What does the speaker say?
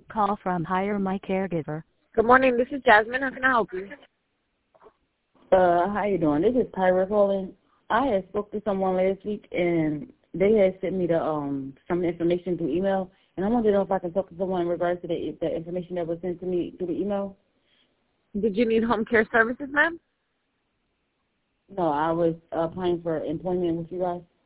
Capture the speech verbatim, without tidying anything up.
call from Hire My Caregiver. Good morning. This is Jasmine. How can I help you? Uh, how you doing? This is Tyra calling. I had spoke to someone last week, and they had sent me the um some information through email, and I wanted to know if I can talk to someone in regards to the the information that was sent to me through the email. Did you need home care services, ma'am? No, I was applying for employment with you guys.